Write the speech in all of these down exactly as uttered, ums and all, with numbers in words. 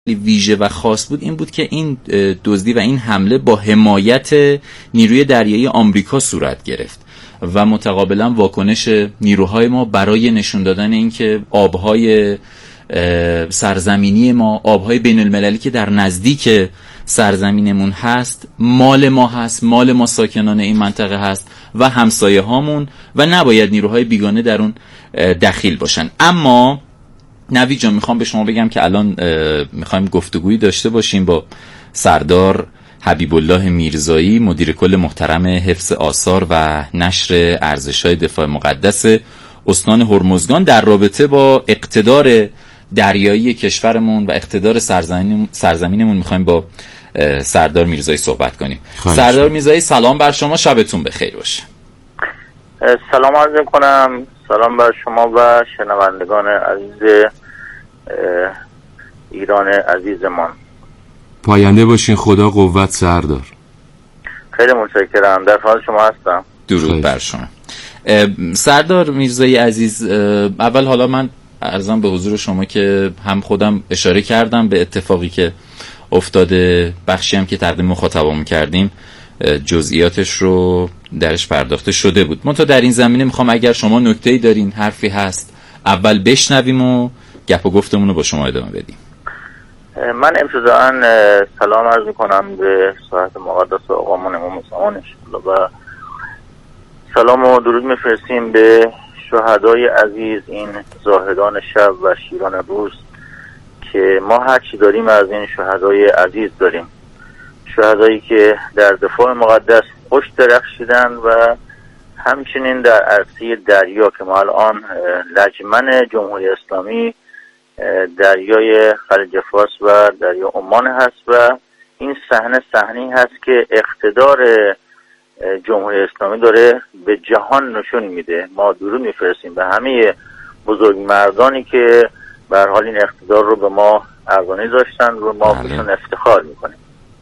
ویژه و خاص بود این بود که این دزدی و این حمله با حمایت نیروی دریایی آمریکا صورت گرفت و متقابلا واکنش نیروهای ما برای نشون دادن این که آبهای سرزمینی ما، آبهای بین المللی که در نزدیک سرزمینمون هست، مال ما هست، مال ما ساکنان این منطقه هست و همسایه هامون و نباید نیروهای بیگانه در اون دخیل باشن. اما نوید جان، میخوام به شما بگم که الان میخوایم گفتگویی داشته باشیم با سردار حبیب الله میرزایی، مدیر کل محترم حفظ آثار و نشر ارزش‌های دفاع مقدس استان هرمزگان در رابطه با اقتدار دریایی کشورمون و اقتدار سرزمینمون سرزمینمون میخوایم با سردار میرزایی صحبت کنیم. سردار میرزایی، سلام بر شما، شبتون بخیر باشه. سلام عرض میکنم، سلام بر شما و شنوندگان عزیز ایران عزیزمان. پاینده باشین، خدا قوت. سردار خیلی متشکرم، در حال شما هستم. درود بر شما. سردار میرزایی عزیز، اول حالا من عرضم به حضور شما که هم خودم اشاره کردم به اتفاقی که افتاده، بخشی هم که تقدیم مخاطبمون کردیم جزئیاتش رو درش پرداخته شده بود. من تا در این زمینه میخوام اگر شما نکته‌ای دارین، حرفی هست، اول بشنویم و گپ و گفتمون رو با شما ادامه بدیم. من ابتداً سلام عرض میکنم به ساعت مقدس و آقامون امام زمان و سلام و درود میفرستیم به شهدای عزیز، این زاهدان شب و شیران روز که ما هر چی داریم از این شهدای عزیز داریم، شهدایی که در دفاع مقدس خوش درخشیدن و همچنین در عرصه دریا که ما الان لجمن جمهوری اسلامی دریای خلیج فارس و دریا عمان هست و این صحنه صحنه‌ای هست که اقتدار جمهوری اسلامی داره به جهان نشون میده. ما درود میفرستیم به همه بزرگ مردانی که به هر حال این اقتدار رو به ما ارزانی داشتن و ما بهشون افتخار میکنیم.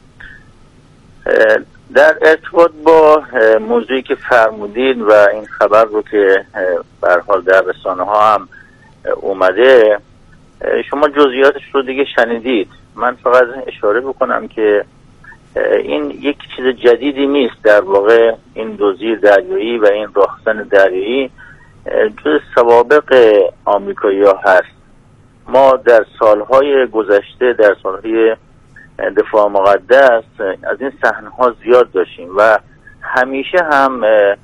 در ارتباط با موضوعی که فرمودید و این خبر رو که به هر حال در رسانه ها هم اومده، شما جزئیاتش رو دیگه شنیدید. من فقط اشاره بکنم که این یک چیز جدیدی نیست. در واقع این دزدی دریایی و این راهزن دریایی جز سوابق آمریکایی‌ها هست. ما در سالهای گذشته، در سالهای دفاع مقدس از این صحنه‌ها زیاد داشتیم و همیشه هم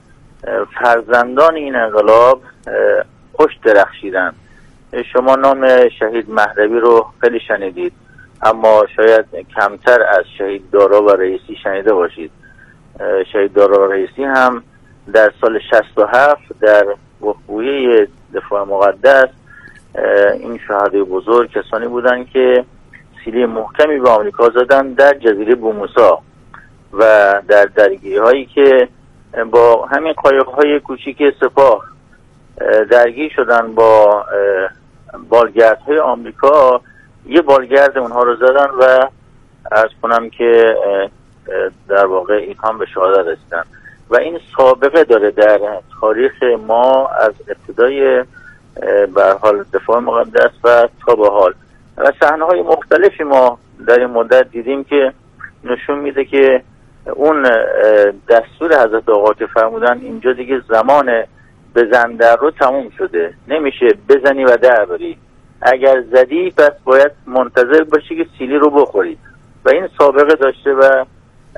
فرزندان این انقلاب خوش درخشیدن. شما نام شهید مهدوی رو خیلی شنیدید، اما شاید کمتر از شهید دارا و رئیسی شنیده باشید. شهید دارا و رئیسی هم در سال شصت و هفت در وقوعه دفاع مقدس این شهدای بزرگ کسانی بودن که سیلی محکمی به آمریکا زدن در جزیره بوموسا و در درگیری هایی که با همین قایق های کوچیک سپاه درگیر شدن با بالگرد های آمریکا. یه بالگرد اونها رو زدن و عرض کنم که در واقع اینها هم به شهادت رسیدن و این سابقه داره در تاریخ ما از ابتدای به هر حال دفاع مقدس و تا به حال و صحنه‌های مختلفی ما در این مدت دیدیم که نشون میده که اون دستور حضرت آقا که فرمودن اینجا دیگه زمان بزن در رو تموم شده، نمیشه بزنی و در بری، اگر زدی پس باید منتظر باشی که سیلی رو بخوری و این سابقه داشته و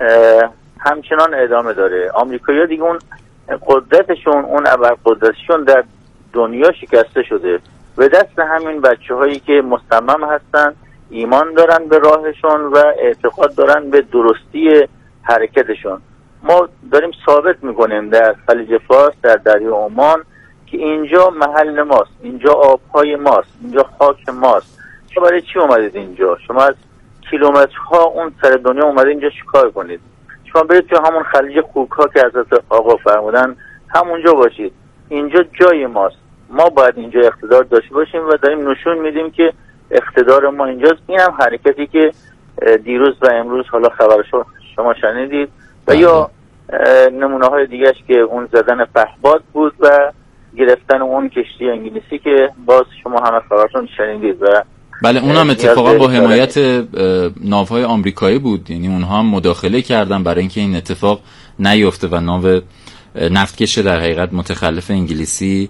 همچنان ادامه داره. آمریکایی‌ها دیگه اون قدرتشون، اون ابرقدرتشون در دنیا شکسته شده به دست همین بچه هایی که مصمم هستن، ایمان دارن به راهشون و اعتقاد دارن به درستی حرکتشون. ما داریم ثابت میکنیم در خلیج فارس، در دریا عمان که اینجا محل ماست، اینجا آبهای ماست، اینجا خاک ماست. شما برای چی اومدید اینجا؟ شما از کیلومترها اون سر دنیا اومدید اینجا چیکار کنید؟ شما برید تو همون خلیج خوک‌ها که حضرت آقا فرمودن همونجا باشید. اینجا جای ماست، ما باید اینجا اقتدار داشته باشیم و داریم نشون میدیم که اقتدار ما اینجاست. این هم حرکتی که دیروز و امروز حالا خبرش شما شنیدید و یا نمونه های دیگهش که اون زدن پهباد بود و گرفتن اون کشتی انگلیسی که باز شما همه خبرتون شنیدید و بله اونم اتفاقا با حمایت ناوهای آمریکایی بود، یعنی اونها هم مداخله کردن برای اینکه این اتفاق نیفته و ناو نفتکش در حقیقت متخلف انگلیسی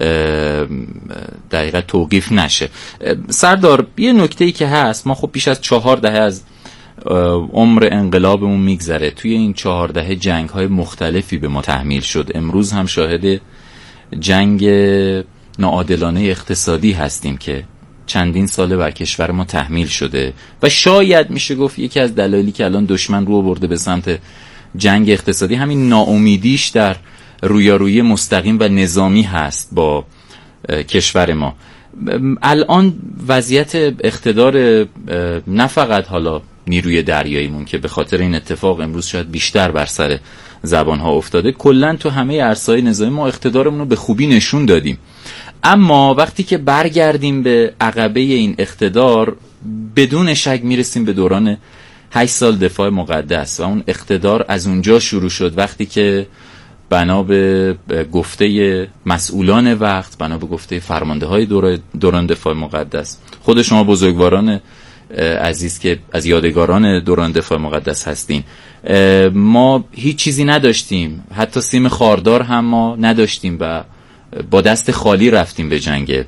در حقیقت توقیف نشه. سردار، یه نکته‌ای که هست، ما خب بیش از چهار دهه از عمر انقلابمون میگذره، توی این چهار دهه جنگ‌های مختلفی به ما تحمیل شد. امروز هم شاهد جنگ ناعادلانه اقتصادی هستیم که چندین ساله بر کشور ما تحمیل شده و شاید میشه گفت یکی از دلایلی که الان دشمن رو برده به سمت جنگ اقتصادی همین ناامیدیش در رویارویی مستقیم و نظامی هست با کشور ما. الان وضعیت اقتدار نه فقط حالا نیروی دریاییمون که به خاطر این اتفاق امروز شاید بیشتر بر سر زبانها افتاده، کلا تو همه عرصه‌های نظامی ما اقتدارمون رو به خوبی نشون دادیم. اما وقتی که برگردیم به عقبه این اقتدار، بدون شک میرسیم به دوران هشت سال دفاع مقدس و اون اقتدار از اونجا شروع شد، وقتی که بنا به گفته مسئولان وقت، بنا به گفته فرمانده های دوران دفاع مقدس، خود شما بزرگواران عزیز که از یادگاران دوران دفاع مقدس هستین، ما هیچ چیزی نداشتیم، حتی سیم خاردار هم ما نداشتیم و با دست خالی رفتیم به جنگ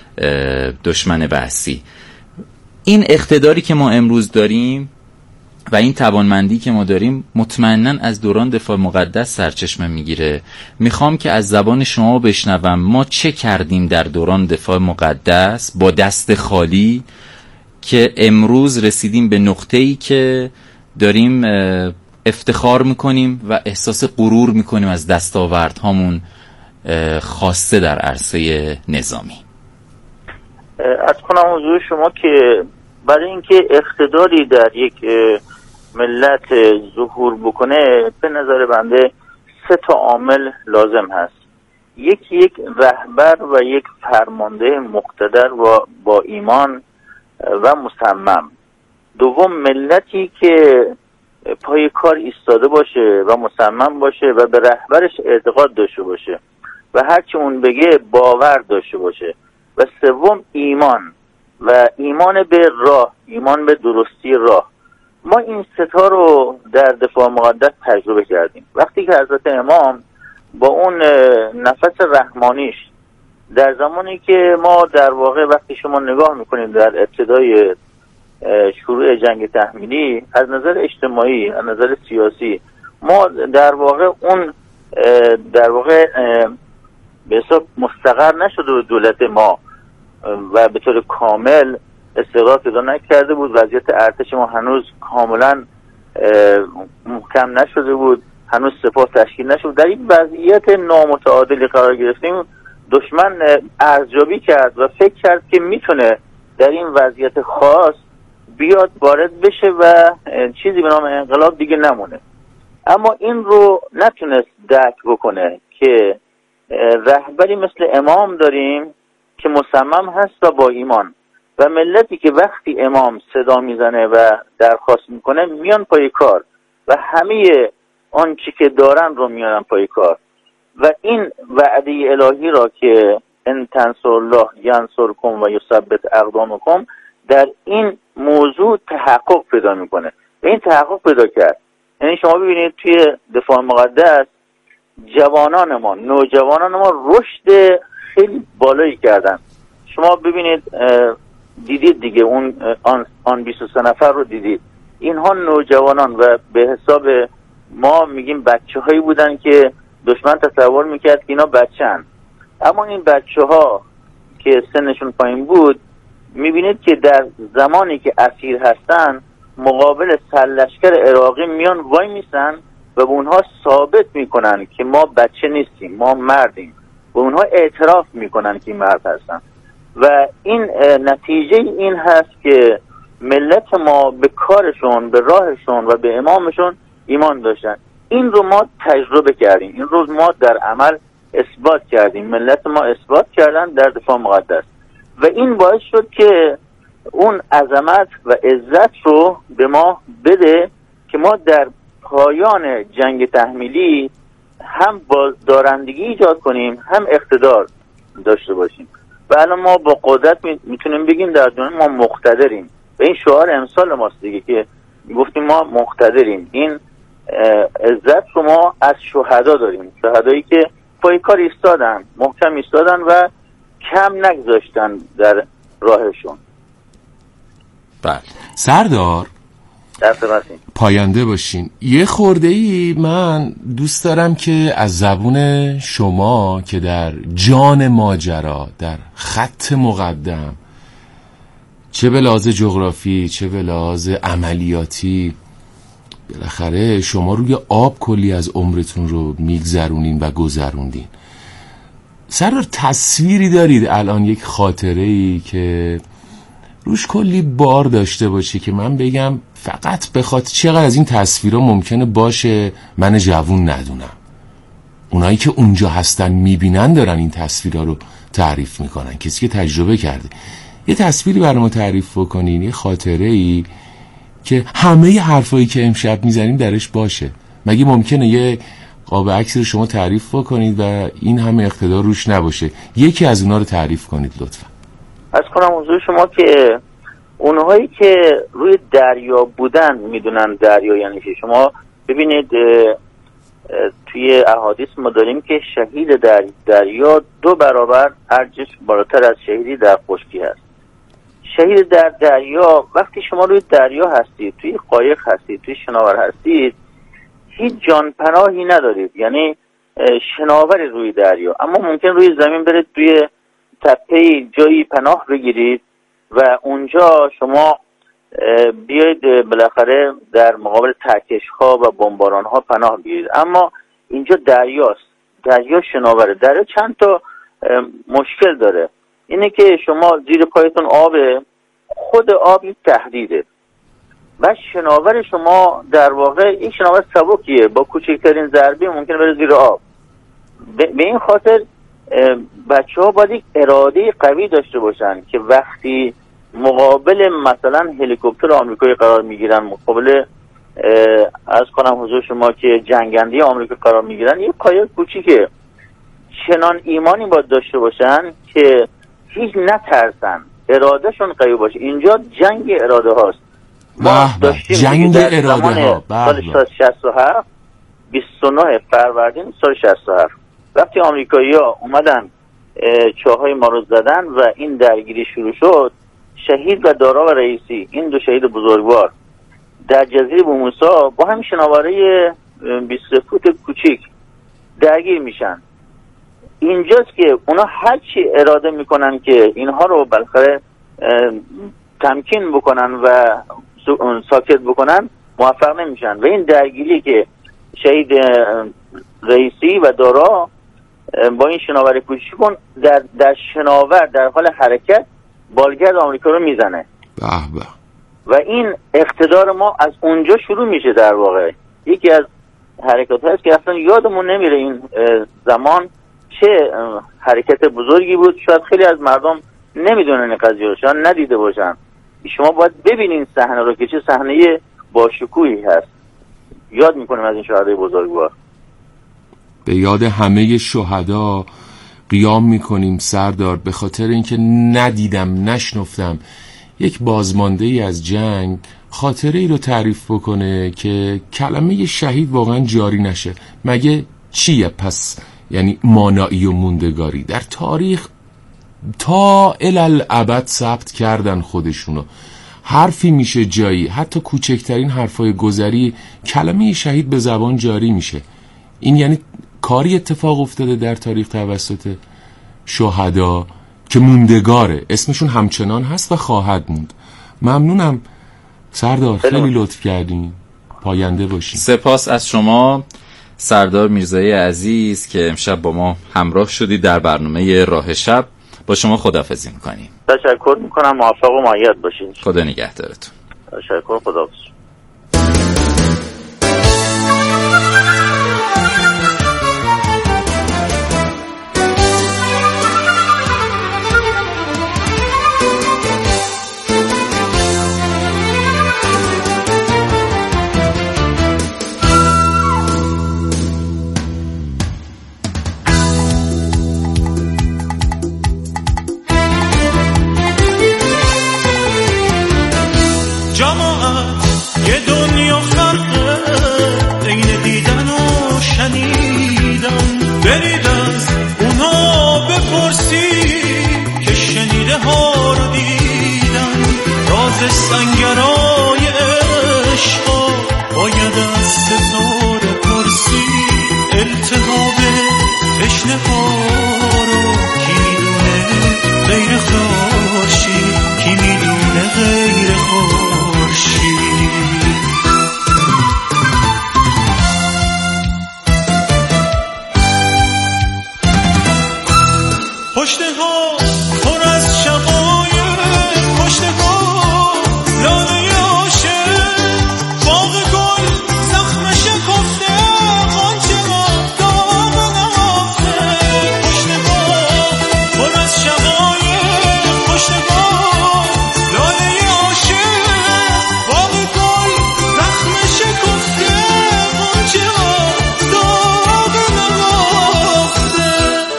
دشمن وحشی. این اقتداری که ما امروز داریم و این توانمندی که ما داریم مطمئناً از دوران دفاع مقدس سرچشمه میگیره. میخوام که از زبان شما بشنوم ما چه کردیم در دوران دفاع مقدس با دست خالی که امروز رسیدیم به نقطه‌ای که داریم افتخار میکنیم و احساس غرور میکنیم از دستاوردهامون خاصه در عرصه نظامی. از کنم حضور شما که برای اینکه اقتداری در یک ملت ظهور بکنه به نظر بنده سه تا عامل لازم هست. یکی یک رهبر و یک فرمانده مقتدر و با ایمان و مصمم. دوم ملتی که پای کار ایستاده باشه و مصمم باشه و به رهبرش اعتقاد داشته باشه و هرچی اون بگه باور داشته باشه. و سوم ایمان و ایمان به راه، ایمان به درستی راه. ما این ستا رو در دفاع مقدس تجربه کردیم. وقتی که حضرت امام با اون نفس رحمانیش در زمانی که ما در واقع وقتی شما نگاه میکنیم در ابتدای شروع جنگ تحمیلی از نظر اجتماعی، از نظر سیاسی، ما در واقع اون در واقع به حساب مستقر نشده بود دولت ما و به طور کامل استقرار پیدا نکرده بود. وضعیت ارتش ما هنوز کاملا محکم نشده بود، هنوز سپاه تشکیل نشد. در این وضعیت نامتعادلی قرار گرفتیم. دشمن ارزیابی کرد و فکر کرد که میتونه در این وضعیت خاص بیاد وارد بشه و چیزی به نام انقلاب دیگه نمونه. اما این رو نتونست درک بکنه که رهبری مثل امام داریم که مصمم هست و با ایمان و ملتی که وقتی امام صدا میزنه و درخواست میکنه میان پای کار و همه آن چی که دارن رو میانن پای کار و این وعده الهی را که ان تنصر الله ینصرکم و یثبت اقدامکم در این موضوع تحقق پیدا میکنه و این تحقق پیدا کرد. یعنی شما ببینید توی دفاع مقدس جوانان ما، نوجوانان ما رشد خیلی بالایی کردن. شما ببینید دیدید دیگه اون آن, آن بیست و سه نفر رو دیدید. اینها نوجوانان و به حساب ما میگیم بچه هایی بودن که دشمن تصور میکرد که اینا بچه هن. اما این بچه ها که سنشون پایین بود میبینید که در زمانی که اسیر هستن مقابل سرلشکر عراقی میان وای میسن و به اونها ثابت میکنن که ما بچه نیستیم، ما مردیم. به اونها اعتراف میکنن که مرد هستن و این نتیجه این هست که ملت ما به کارشون، به راهشون و به امامشون ایمان داشتن. این رو ما تجربه کردیم، این رو ما در عمل اثبات کردیم. ملت ما اثبات کردن در دفاع مقدس و این باعث شد که اون عظمت و عزت رو به ما بده که ما در پایان جنگ تحمیلی هم با دارندگی ایجاد کنیم هم اقتدار داشته باشیم. بله ما با قدرت میتونیم بگیم در دنیا ما مقتدریم و این شعار امسال ماست دیگه که گفتیم ما مقتدریم. این عزت رو ما از شهدا داریم، شهدایی که پای کار ایستادن، محکم ایستادن و کم نگذاشتن در راهشون. بله سردار دست بسین. پاینده باشین. یه خورده ای من دوست دارم که از زبون شما که در جان ماجرا، در خط مقدم، چه به لحاظ جغرافی چه به لحاظ عملیاتی، بالاخره شما روی آب کلی از عمرتون رو میگذرونین و گذروندین. سردار تصویری دارید الان، یک خاطره‌ای که روش کلی بار داشته باشه که من بگم فقط بخواد چقدر از این تصویرها ممکنه باشه من جوون ندونم؟ اونایی که اونجا هستن میبینن دارن این تصویرها رو تعریف میکنن، کسی که تجربه کرده. یه تصویری برای ما تعریف بکنین، یه خاطره‌ای که همه حرفایی که امشب میزنیم درش باشه. مگه ممکنه یه قاب عکس رو شما تعریف بکنید و این همه اقتدار روش نباشه؟ یکی از اونا رو تعریف کنید لطفا. از کنم حضور شما که اونهایی که روی دریا بودن میدونن دریا یعنی چی. شما ببینید توی احادیث ما داریم که شهید در دریا دو برابر ارجش بالاتر از شهیدی در خشکی هست. شهید در دریا وقتی شما روی دریا هستید، توی قایق هستید، توی شناور هستید، هیچ جان پناهی ندارید، یعنی شناور روی دریا، اما ممکن روی زمین برید توی تپه جایی پناه بگیرید و اونجا شما بیاید بالاخره در مقابل ترکش ها و بمباران ها پناه بگیرید. اما اینجا دریاست، دریا شناوره. دریا چند تا مشکل داره. اینه که شما زیر پایتون آبه، خود آب یک تهدیده و شناور شما در واقع این شناور سبکیه، با کوچکترین ضربه ممکنه بره زیر آب. به این خاطر بچه ها باید یک اراده قوی داشته باشن که وقتی مقابل مثلا هلیکوپتر آمریکایی قرار میگیرن، مقابل از کنم حضور شما که جنگنده آمریکا قرار میگیرن، یک قایق کوچیکه، چنان ایمانی باید داشته باشن که هیچ نترسن، ارادهشون قوی باشه. اینجا جنگ اراده هاست. ما داشتیم جنگ اراده ها. سال شصت و هفت بیست و نه فروردین سال شصت و هفت وقتی آمریکایی ها اومدن چاهای ما رو زدن و این درگیری شروع شد، شهید و دارا و رئیسی، این دو شهید بزرگوار در جزیره بوموسا با هم شناوره بیست فوت کوچیک درگیر میشن. اینجاست که اونا هر چی اراده میکنن که اینها رو بالاخره تمکین بکنن و ساکت بکنن، موفق نمیشن و این درگیری که شهید رئیسی و دارا با این شناور کوچیکون در در شناور در حال حرکت بالگرد آمریکا رو میزنه. به به. و این اقتدار ما از اونجا شروع میشه. در واقع یکی از حرکات هست که اصلا یادمون نمیره این زمان چه حرکت بزرگی بود. شاید خیلی از مردم نمیدونن این قضیه رو، شاید ندیده باشن. شما باید ببینین صحنه رو که چه صحنه با شکوهی هست. یاد میکنیم از این شهدای بزرگوار. به یاد همه شهدا قیام میکنیم سردار، به خاطر اینکه ندیدم نشنفتم یک بازمانده ای از جنگ خاطره ای رو تعریف بکنه که کلمه شهید واقعا جاری نشه. مگه چیه پس؟ یعنی مانایی و موندگاری در تاریخ تا الالعبد ثبت کردن خودشونو. حرفی میشه جایی، حتی کوچکترین حرفای گذری کلمه شهید به زبان جاری میشه. این یعنی کاری اتفاق افتاده در تاریخ توسط شهدا که موندگاره، اسمشون همچنان هست و خواهد موند. ممنونم سردار، خیلی لطف کردین. پاینده باشین. سپاس از شما سردار میرزایی عزیز که امشب با ما همراه شدید در برنامه راه شب. با شما خداحافظی میکنیم. تشکر میکنم، موفق و مؤید باشین. خدا نگهدارتون. تشکر، خداحافظ. یه دنیا فرقه بین دیدن و شنیدن. برید از اونا بپرسی که شنیده ها رو دیدن. راز سنگرای عشقا باید از ستاره پرسی. التهاب تشنه ها رو کی میدونه غیر خورشید، کی میدونه غیر خورشید. پشته ها پر از شقایق، پشته ها لاله عاشق، باغ گل زخم شکفته، غنچه ها داغ نهفته. پشته ها پر از شقایق، پشته ها لاله عاشق، باغ گل زخم شکفته، غنچه ها داغ نهفته.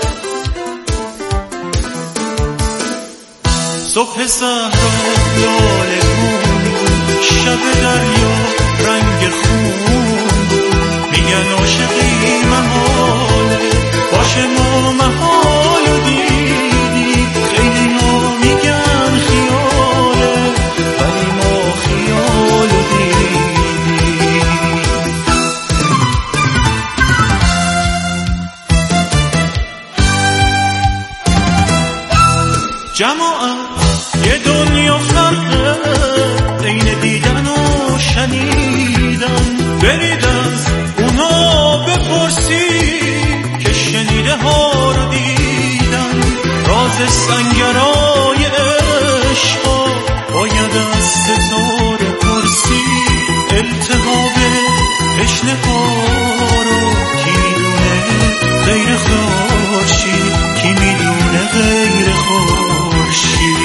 صبح صحرا لاله گون، شب دریا رنگ خون. میگن عاشقی محاله، باشه ما محال دیدی. خیلی ها میگن خیاله، ولی ما خیال دیدی. جماعت یه دنیا فرقه بین دیدن و شنیدن. برید از اونا بپرسی که شنیده ها رو دیدن. راز سنگرای عشقا باید از ستاره پرسی. التهاب تشنه ها رو کی میدونه غیر خورشید، کی میدونه غیر خورشید.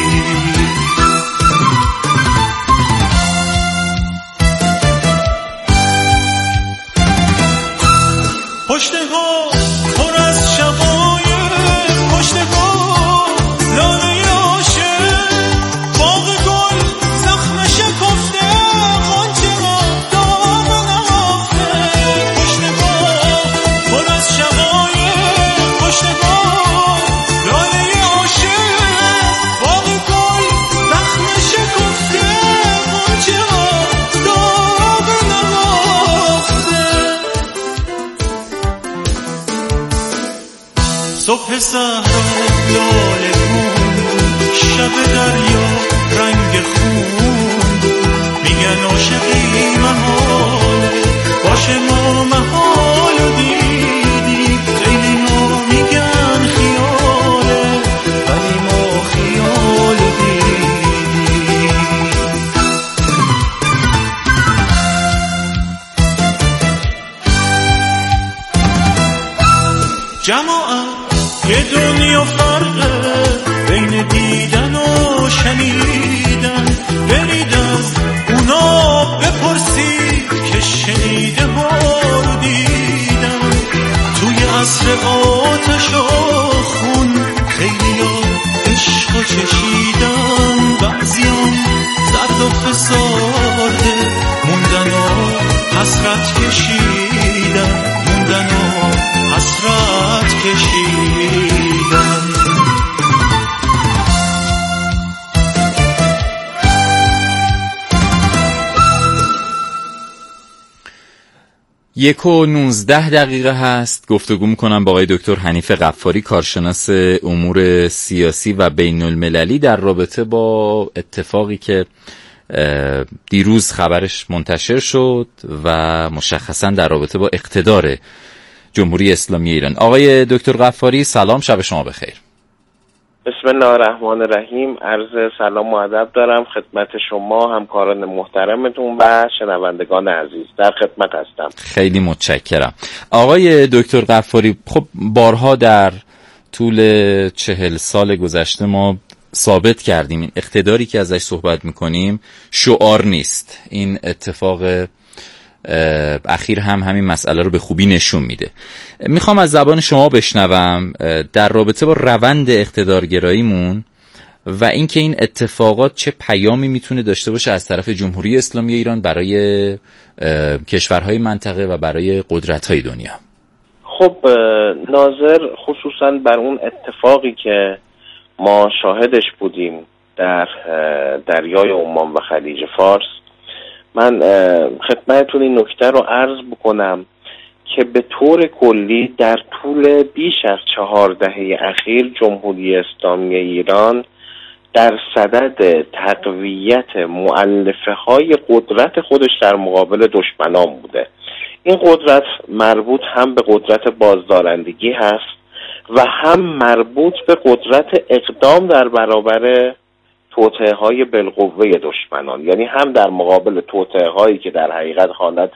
پشته ها پر از شقایق، پشته ها لاله عاشق، باغ گل زخم شکفته، غنچه ها داغ نهفته. پشته ها پر از شقایق، پشته ها لاله عاشق، باغ گل زخم شکفته، غنچه ها داغ نهفته. صبح صحرا لاله گون، شب دریا رنگ خون. میگن عاشقی محاله، باشه ما محال دیدی. خیلی ها میگن خیاله، ولی ما خیال دیدی. جماعت یه دنیا فرقه بین دیدن و شنیدن. برید از اونا بپرسید که شنیده ها رو دیدن. توی عصر آتش و خون خیلی ها عشق و چشیدن. بعضیان زرد و فسارده موندن و حسرت کشیدن، موندن و حسرت کشیدن. یک و نوزده دقیقه هست. گفتگو میکنم با آقای دکتر حنیف غفاری، کارشناس امور سیاسی و بین المللی، در رابطه با اتفاقی که دیروز خبرش منتشر شد و مشخصا در رابطه با اقتدار جمهوری اسلامی ایران. آقای دکتر غفاری سلام، شب شما بخیر. بسم الله الرحمن الرحیم. عرض سلام و ادب دارم خدمت شما، همکاران محترمتون و شنوندگان عزیز. در خدمت هستم. خیلی متشکرم. آقای دکتر غفاری، خب بارها در طول چهل سال گذشته ما ثابت کردیم این اقتداری که ازش صحبت میکنیم شعار نیست. این اتفاق اخیر هم همین مسئله رو به خوبی نشون میده. میخوام از زبان شما بشنوم در رابطه با روند اقتدارگراییمون و اینکه این اتفاقات چه پیامی میتونه داشته باشه از طرف جمهوری اسلامی ایران برای کشورهای منطقه و برای قدرت‌های دنیا. خب ناظر خصوصا بر اون اتفاقی که ما شاهدش بودیم در دریای عمان و خلیج فارس، من خدمتتون این نکته رو عرض بکنم که به طور کلی در طول بیش از چهار دهه اخیر جمهوری اسلامی ایران در صدد تقویت مؤلفه های قدرت خودش در مقابل دشمنان بوده. این قدرت مربوط هم به قدرت بازدارندگی هست و هم مربوط به قدرت اقدام در برابر توطئه های بالقوه دشمنان، یعنی هم در مقابل توطئه هایی که در حقیقت حالت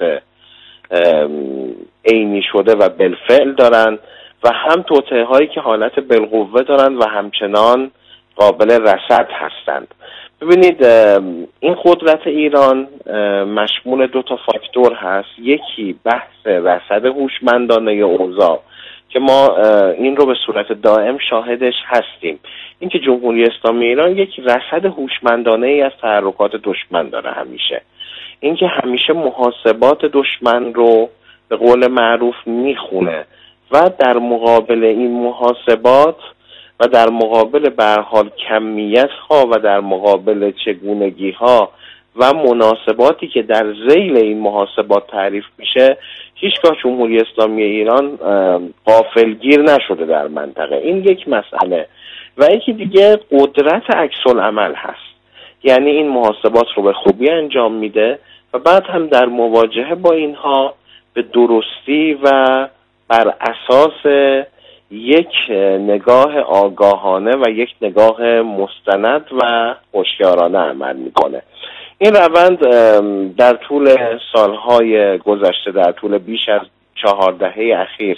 عینی شده و بالفعل دارن و هم توطئه هایی که حالت بالقوه دارن و همچنان قابل رصد هستند. ببینید این قدرت ایران مشمول دو تا فاکتور هست. یکی بحث رصد هوشمندانه اوضاع که ما این رو به صورت دائم شاهدش هستیم، اینکه جمهوری اسلامی ایران یک رصد هوشمندانه ای از تحرکات دشمن داره همیشه، اینکه همیشه محاسبات دشمن رو به قول معروف میخونه و در مقابل این محاسبات و در مقابل به هر حال کمیت ها و در مقابل چگونگی ها و مناسباتی که در ذیل این محاسبات تعریف میشه، هیچگاه جمهوری اسلامی ایران غافلگیر نشده در منطقه. این یک مسئله. و یکی دیگه قدرت عکس العمل هست، یعنی این محاسبات رو به خوبی انجام میده و بعد هم در مواجهه با اینها به درستی و بر اساس یک نگاه آگاهانه و یک نگاه مستند و هوشیارانه عمل میکنه. این روند در طول سالهای گذشته، در طول بیش از چهار دهه اخیر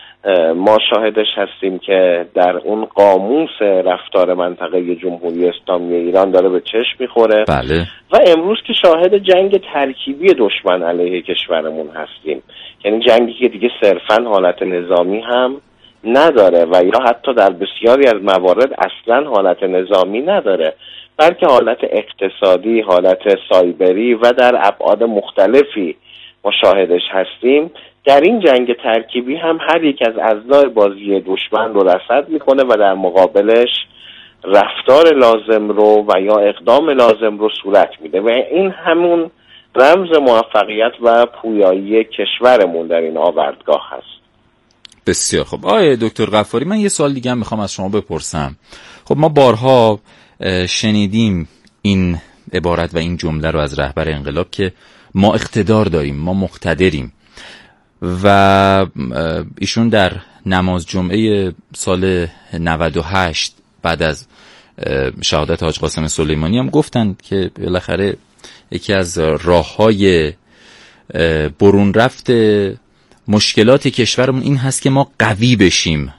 ما شاهدش هستیم که در اون قاموس رفتار منطقه جمهوری اسلامی ایران داره به چشم میخوره. بله. و امروز که شاهد جنگ ترکیبی دشمن علیه کشورمون هستیم، یعنی جنگی که دیگه صرفاً حالت نظامی هم نداره و یا حتی در بسیاری از موارد اصلاً حالت نظامی نداره، بلکه حالت اقتصادی، حالت سایبری و در ابعاد مختلفی ما شاهدش هستیم. در این جنگ ترکیبی هم هر یک از اضلاع بازی دشمن رو رصد میکنه و در مقابلش رفتار لازم رو و یا اقدام لازم رو صورت میده و این همون رمز موفقیت و پویایی کشورمون در این آوردگاه هست. بسیار خب. آقای دکتر غفاری، من یه سوال دیگه هم میخوام از شما بپرسم. خب ما بارها شنیدیم این عبارت و این جمله رو از رهبر انقلاب که ما اقتدار داریم، ما مقتدریم، و ایشون در نماز جمعه سال نود و هشت بعد از شهادت حاج قاسم سلیمانی هم گفتن که بالاخره یکی از راه‌های برون رفت مشکلات کشورمون این هست که ما قوی بشیم،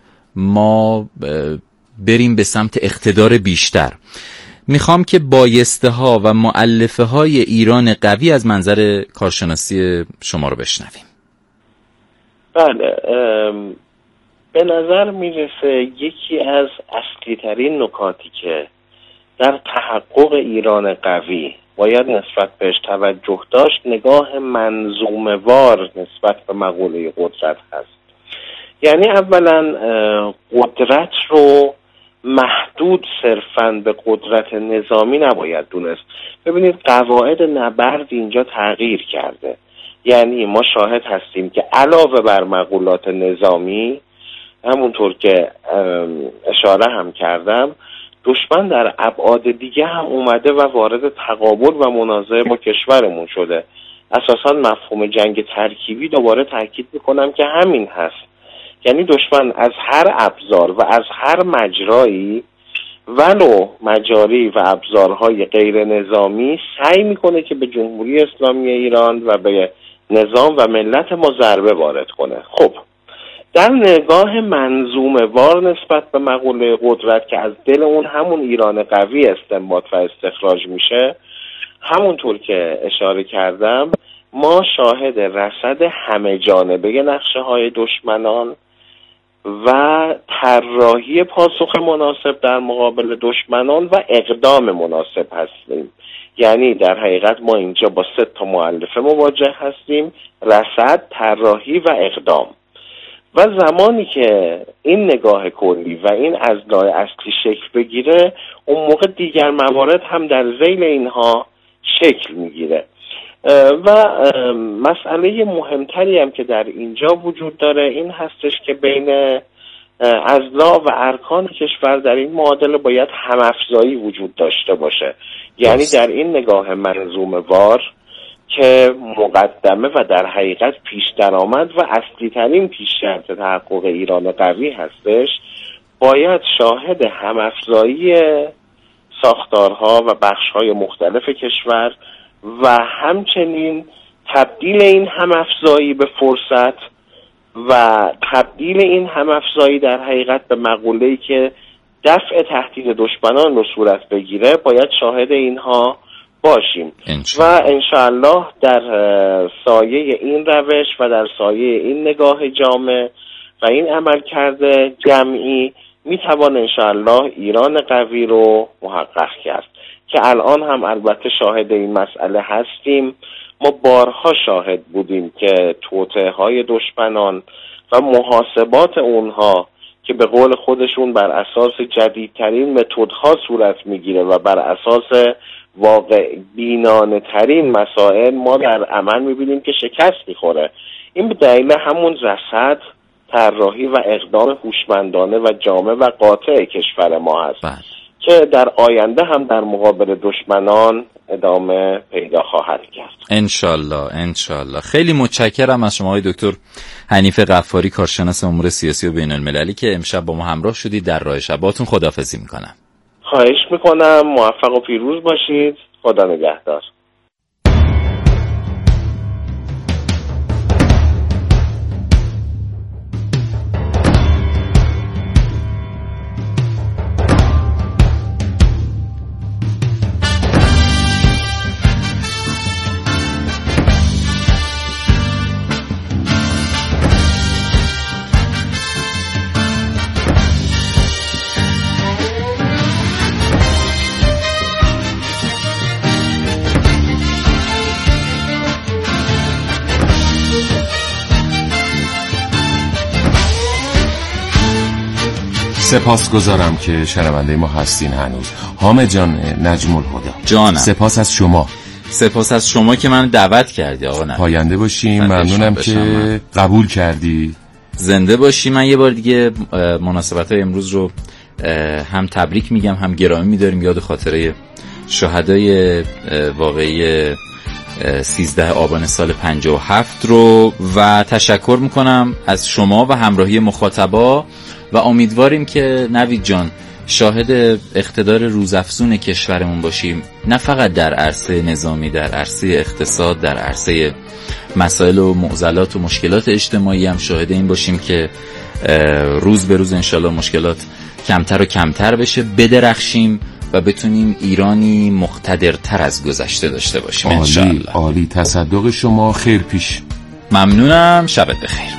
ما بریم به سمت اقتدار بیشتر. میخوام که بایسته ها و مؤلفه های ایران قوی از منظر کارشناسی شما رو بشنویم. بله، به نظر میرسه یکی از اصلی ترین نکاتی که در تحقق ایران قوی باید نسبت بهش توجه داشت، نگاه منظومه‌وار نسبت به مقوله قدرت هست. یعنی اولا قدرت رو محدود صرفاً به قدرت نظامی نباید دونست. ببینید قواعد نبرد اینجا تغییر کرده، یعنی ما شاهد هستیم که علاوه بر مقولات نظامی، همونطور که اشاره هم کردم، دشمن در ابعاد دیگه هم اومده و وارد تقابل و منازعه با کشورمون شده. اساساً مفهوم جنگ ترکیبی دوباره تاکید میکنم که همین هست، یعنی دشمن از هر ابزار و از هر مجرایی ولو مجاری و ابزارهای غیر نظامی سعی میکنه که به جمهوری اسلامی ایران و به نظام و ملت ما ضربه وارد کنه. خب در نگاه منظومه‌وار نسبت به مقوله قدرت که از دل اون همون ایران قوی استنباط و استخراج میشه، همونطور که اشاره کردم ما شاهد رصد همه جانبه نقشه های دشمنان و طراحی پاسخ مناسب در مقابل دشمنان و اقدام مناسب هستیم. یعنی در حقیقت ما اینجا با سه تا مؤلفه مواجه هستیم: رصد، طراحی و اقدام. و زمانی که این نگاه کلی و این اضلاع اصلی شکل بگیره، اون موقع دیگر موارد هم در ذیل اینها شکل میگیره. و مسئله مهمتری هم که در اینجا وجود داره این هستش که بین اضلاع و ارکان کشور در این معادله باید همافزایی وجود داشته باشه. یعنی در این نگاه منظومه وار که مقدمه و در حقیقت پیش درآمد و اصلی ترین پیش شرط تحقق ایران قوی هستش، باید شاهد همافزایی ساختارها و بخش‌های مختلف کشور و همچنین تبدیل این همافزایی به فرصت و تبدیل این همافزایی در حقیقت به مقوله‌ای که دفع تهدید دشمنان رو صورت بگیره، باید شاهد اینها باشیم. و انشاءالله در سایه این روش و در سایه این نگاه جامع و این عمل کرده جمعی میتوان انشاءالله ایران قوی رو محقق کرد که الان هم البته شاهد این مسئله هستیم. ما بارها شاهد بودیم که توطئه‌های دشمنان و محاسبات اونها که به قول خودشون بر اساس جدیدترین متدها صورت میگیره و بر اساس واقع بینانه ترین مسائل ما در عمل میبینیم که شکست میخوره. این به دلیل همون رصد، طراحی و اقدام هوشمندانه و جامع و قاطع کشور ما هست بس. که در آینده هم در مقابل دشمنان ادامه پیدا خواهد کرد. انشالله انشالله. خیلی متشکرم از شما آقای دکتر حنیف غفاری، کارشناس امور سیاسی و بین المللی که امشب با ما همراه شدید. در راه شباتون خداحافظی میکنم. خواهش میکنم. موفق و پیروز باشید. خدا نگهدار. سپاسگزارم که شنونده ما هستین هنوز. حامد جان، نجم الهدی جانم، سپاس از شما. سپاس از شما که من دعوت کردی آقا نجم. پاینده باشیم. ممنونم که من. قبول کردی. زنده باشی. من یه بار دیگه مناسبت‌های امروز رو هم تبریک میگم هم گرامی می‌داریم یاد خاطره شهدای واقعی سیزده آبان سال پنجاه و هفت رو و تشکر میکنم از شما و همراهی مخاطبا و امیدواریم که نوید جان شاهد اقتدار روزافزون کشورمون باشیم، نه فقط در عرصه نظامی، در عرصه اقتصاد، در عرصه مسائل و معضلات و مشکلات اجتماعی هم شاهد این باشیم که روز به روز انشالله مشکلات کمتر و کمتر بشه، بدرخشیم و بتونیم ایرانی مقتدرتر از گذشته داشته باشیم. عالی، انشالله. عالی. تصدق شما خیر پیش. ممنونم. شبت بخیر.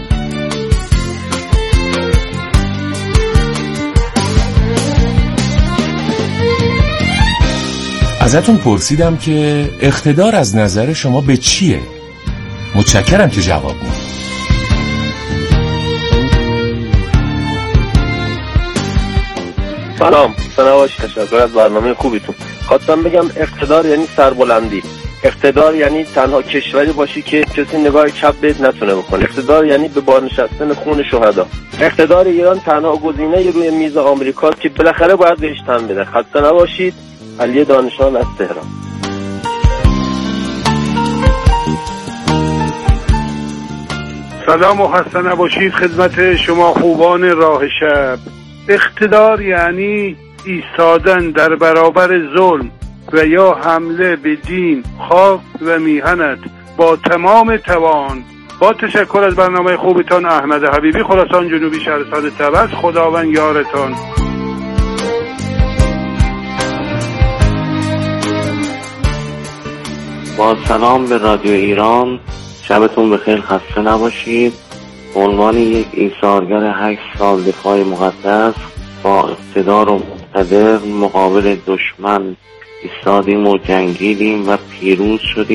ازتون پرسیدم که اقتدار از نظر شما به چیه؟ متشکرم که جواب میدید. سلام، سنواش تشکر از برنامه خوبیتون. خواستم بگم اقتدار یعنی سربلندی. اقتدار یعنی تنها کشوری باشی که کسی نگاه چپ بهت نتونه بکنه. اقتدار یعنی به بار نشستن خون شهدا. اقتدار ایران تنها گزینه روی میز آمریکاست که بالاخره باید بهش تن بده. خسته نباشید. علی دانشان از تهران. سلام و خسته نباشید خدمت شما خوبان راه شب. اقتدار یعنی ایستادن در برابر ظلم و یا حمله به دین، خاک و میهنت با تمام توان. با تشکر از برنامه خوبتان، احمد حبیبی، خراسان جنوبی، شهرستان طبس. خداوند یارتان. با سلام به رادیو ایران، شبتون بخیر، خسته نباشید. به عنوان یک ایثارگر هشت سال دفاع مقدس با اقتدار و مقتدر مقابل دشمن ایستادیم و جنگیدیم و پیروز شدیم.